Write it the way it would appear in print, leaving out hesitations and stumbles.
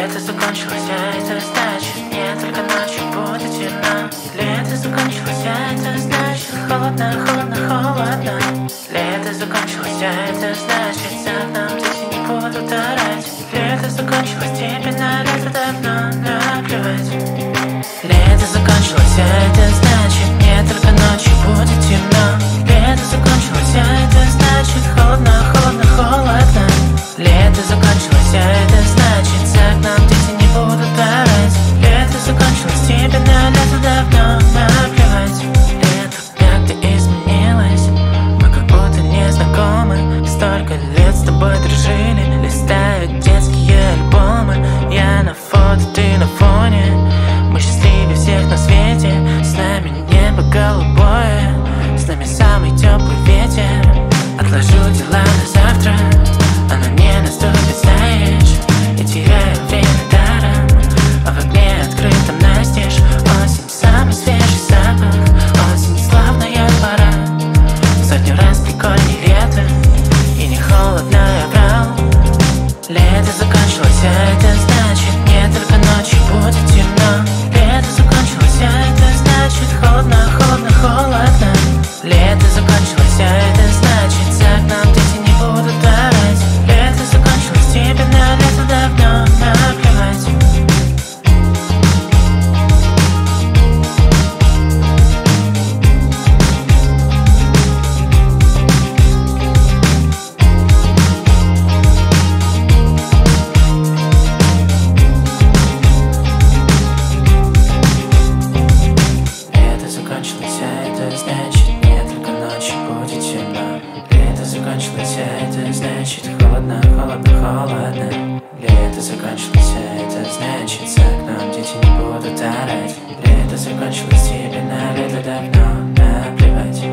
Лето закончилось, а это значит не только ночью будет темно. Лето закончилось, а это значит холодно, холодно, холодно. Лето закончилось, а это значит за окном дети не будут орать. Лето закончилось, тебе на лето давно наплевать. Лето закончилось, а это значит не только ночью будет темно. Лето закончилось, а это значит холодно, холодно, холодно. Лето закончилось, а это значит за окном дети не будут орать. Лето закончилось, тебе на лето давно наплевать. Лето как-то изменилось, мы как будто не знакомы. Столько лет с тобой дружили, листая детские альбомы. Я на фото, ты на фоне, мы счастливее всех на свете. С нами небо голубое, с нами самый теплый ветер. Отложу дела на завтра, оно не наступит, знаешь. Я теряю время даром, а в окне открытом настежь. Осень, самый свежий запах, осень, славная пора. Сотню раз прикольней лето, и не холодно, я брал. Лето закончилось, а это значит не только ночью будет темно. Лето закончилось, а это значит холодно, холодно, холодно. Лето закончилось, а это значит за окном дети не будут орать. Лето закончилось, тебе на лето давно наплевать. Лето закончилось, а это значит не только ночью будет темно. Лето закончилось, а это значит холодно, холодно, холодно. Лето закончилось, а это значит за окном дети не будут орать. Лето закончилось, тебе на лето давно наплевать.